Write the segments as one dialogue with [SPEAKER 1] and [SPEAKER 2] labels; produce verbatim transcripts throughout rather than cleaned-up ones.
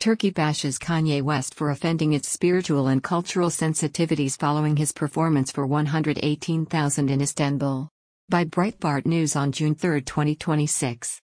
[SPEAKER 1] Turkey bashes Kanye West for offending its spiritual and cultural sensitivities following his performance for one hundred eighteen thousand in Istanbul. By Breitbart News on June third, twenty twenty-six.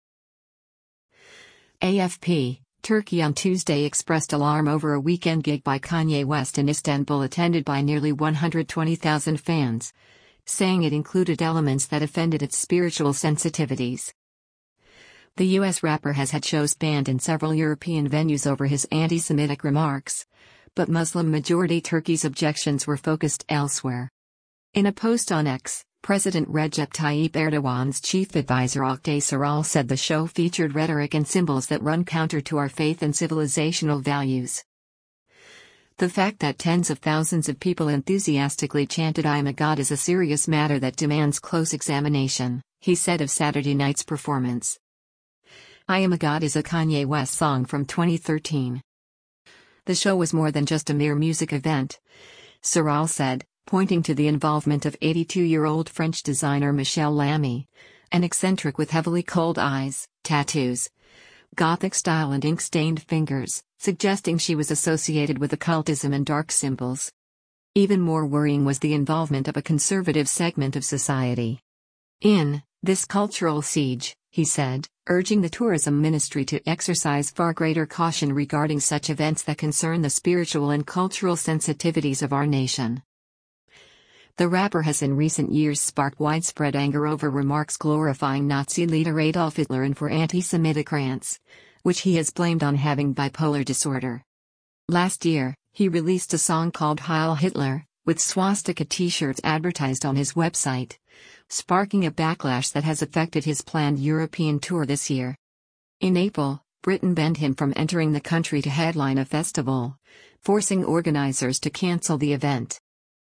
[SPEAKER 1] A F P, Turkey on Tuesday expressed alarm over a weekend gig by Kanye West in Istanbul attended by nearly one hundred twenty thousand fans, saying it included elements that offended its spiritual sensitivities. The U S rapper has had shows banned in several European venues over his anti-Semitic remarks, but Muslim-majority Turkey's objections were focused elsewhere. In a post on X, President Recep Tayyip Erdogan's chief advisor Oktay Saral said the show featured rhetoric and symbols that run counter to our faith and civilizational values. The fact that tens of thousands of people enthusiastically chanted "I am a God" is a serious matter that demands close examination, he said of Saturday night's performance. "I Am a God" is a Kanye West song from twenty thirteen. The show was more than just a mere music event, Saral said, pointing to the involvement of eighty-two-year-old French designer Michelle Lamy, an eccentric with heavily kohled eyes, tattoos, Gothic style and ink-stained fingers, suggesting she was associated with occultism and dark symbols. Even more worrying was the involvement of a conservative segment of society in this cultural siege, he said, urging the tourism ministry to exercise far greater caution regarding such events that concern the spiritual and cultural sensitivities of our nation. The rapper has in recent years sparked widespread anger over remarks glorifying Nazi leader Adolf Hitler and for anti-Semitic rants, which he has blamed on having bipolar disorder. Last year, he released a song called Heil Hitler, with swastika t-shirts advertised on his website, sparking a backlash that has affected his planned European tour this year. In April, Britain banned him from entering the country to headline a festival, forcing organizers to cancel the event.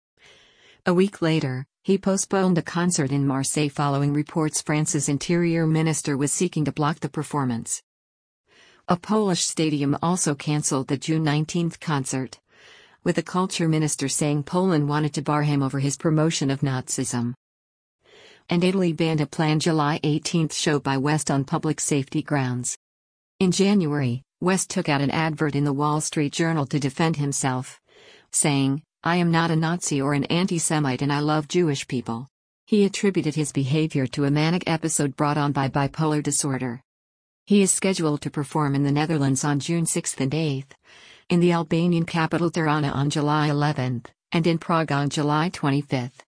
[SPEAKER 1] A week later, he postponed a concert in Marseille following reports France's interior minister was seeking to block the performance. A Polish stadium also cancelled the June nineteenth concert, with the culture minister saying Poland wanted to bar him over his promotion of Nazism. And Italy banned a planned July eighteenth show by West on public safety grounds. In January, West took out an advert in the Wall Street Journal to defend himself, saying, "I am not a Nazi or an anti-Semite and I love Jewish people." He attributed his behavior to a manic episode brought on by bipolar disorder. He is scheduled to perform in the Netherlands on June sixth and eighth, in the Albanian capital Tirana on July eleventh, and in Prague on July twenty-fifth.